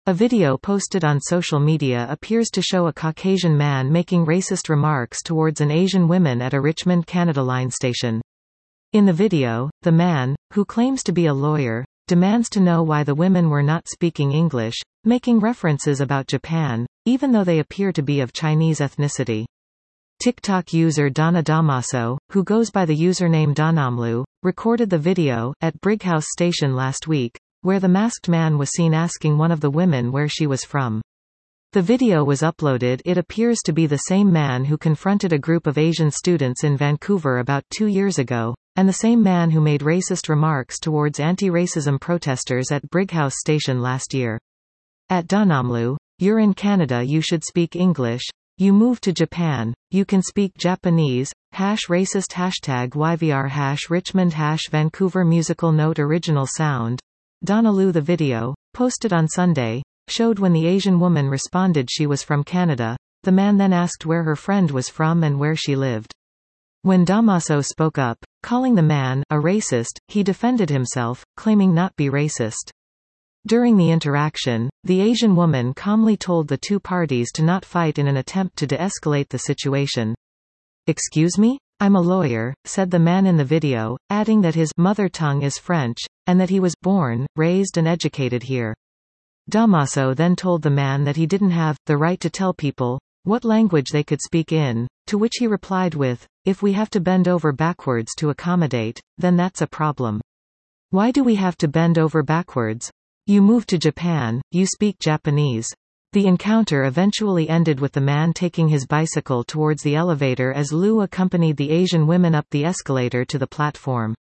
A video posted on social media appears to show a Caucasian man making racist remarks towards an Asian woman at a Richmond, Canada line station. In the video, the man, who claims to be a lawyer, demands to know why the women were not speaking English, making references about Japan, even though they appear to be of Chinese ethnicity. TikTok user Donna Damaso, who goes by the username Donamlu, recorded the video at Brighouse Station last week, where the masked man was seen asking one of the women where she was from. The video was uploaded. It appears to be the same man who confronted a group of Asian students in Vancouver about 2 years ago, and the same man who made racist remarks towards anti-racism protesters at Brighouse Station last year. At Donamlu, "You're in Canada, you should speak English. You moved to Japan, you can speak Japanese. #racist #YVR #Richmond #Vancouver musical note original sound." Donaloo. The video, posted on Sunday, showed when the Asian woman responded she was from Canada. The man then asked where her friend was from and where she lived. When Damaso spoke up, calling the man a racist, he defended himself, claiming not be racist. During the interaction, the Asian woman calmly told the two parties to not fight in an attempt to de-escalate the situation. "Excuse me? I'm a lawyer," said the man in the video, adding that his mother tongue is French, and that he was born, raised and educated here. Damaso then told the man that he didn't have the right to tell people what language they could speak in, to which he replied with, "If we have to bend over backwards to accommodate, then that's a problem. Why do we have to bend over backwards? You moved to Japan, you speak Japanese." The encounter eventually ended with the man taking his bicycle towards the elevator as Liu accompanied the Asian women up the escalator to the platform.